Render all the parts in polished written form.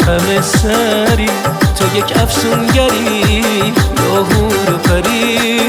همه سری، تو یک افسونگری یا حور و پری.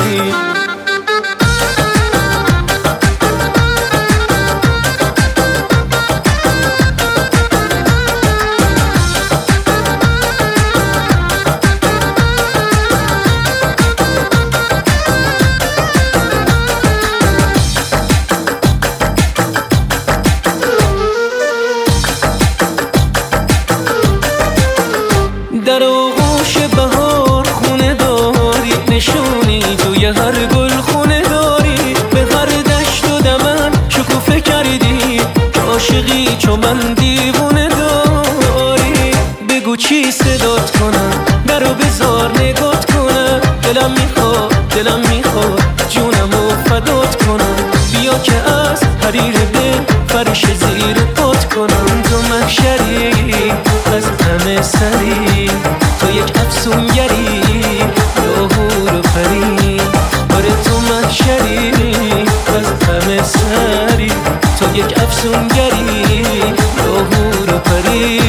در آغوش بهار خونه داری، نشونی توی هر گل خونه داری. به هر دشت و دمن شکوفه کردی که عاشقی چو من دیوونه داری. بگو چی صدات کنم، درو بذار نگات کنم. دلم میخواد جونمو فدات کنم. بیا که از حریر دل فرش زیر پات کنم. تو محشری از همه سری، تو یک افسونگری یا حور و پری. آره تو محشری از همه سری، تو یک افسونگری یا حور و پری.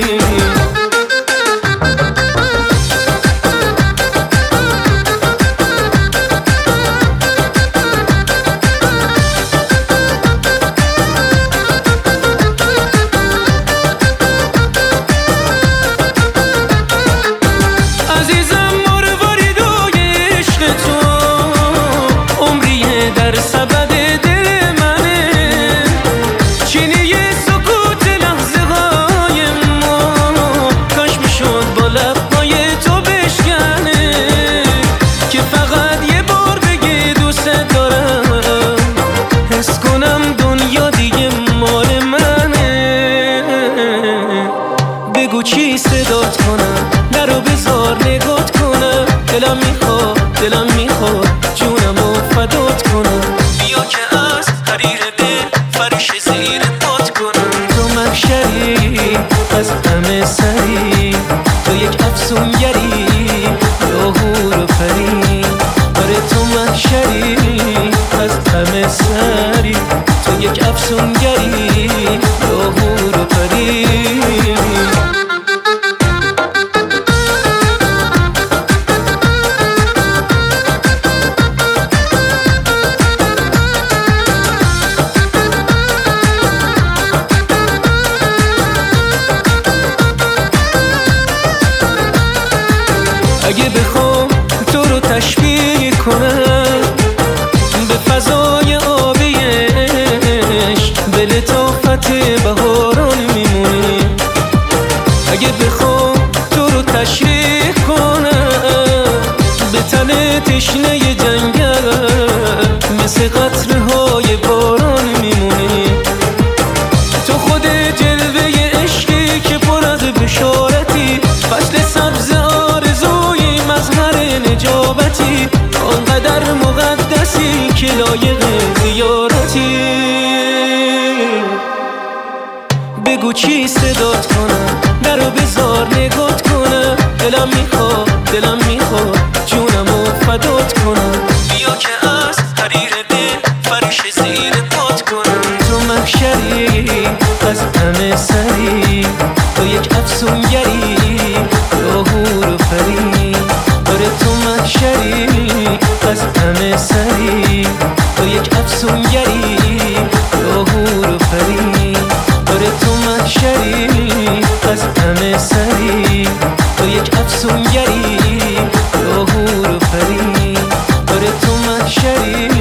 بگو چی صدات کنم، درو بذار نگات کنم. دلم میخواد جونمو فدات کنم. بیا که از حریر دل فرش زیر پات کنم. تو محشری از همه سری، تو یک افسونگری یا حور و پری. آره تو محشری از همه سری، تو یک افسونگری یا حور و پری. اگه بخوام تو رو تشبیه کنم به فضای آبی عشق، به لطافت بهاران میمونی. اگه بخوام تو رو تشریح کنم به تن تشنه جنگل، مثل قطره‌های باران میمونی. تو خود جلوه عشقی که پر از بشارتی، فصل سبز آرزوی مظهر نجابتی. آنقدر مقدسی که لایق زیارتی. بگو چی صدات کنم، درو بذار نگات کنم. دلم میخواد جونمو فدات کنم. بیا که از حریر دل فرش زیر پات کنم. تو محشری از همه سری، تو یک افسونگری یا حور و پری. آره تو محشری از همه سری، تو یک افسونگری یا حور و پری. آره تو محشری از همه سری، تو یک افسونگری یا حور و پری. آره تو محشری